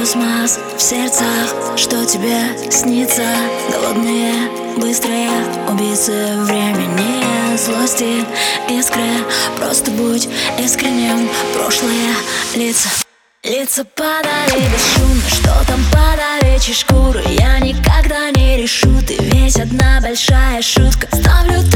космос в сердцах. Что тебе снится? Голодные, быстрые убийцы времени, злости, искры. Просто будь искренним. Прошлые лица падали бесшумно. Что там под овечьей шкурой? Я никогда не решу. Ты весь одна большая шутка. Ставлю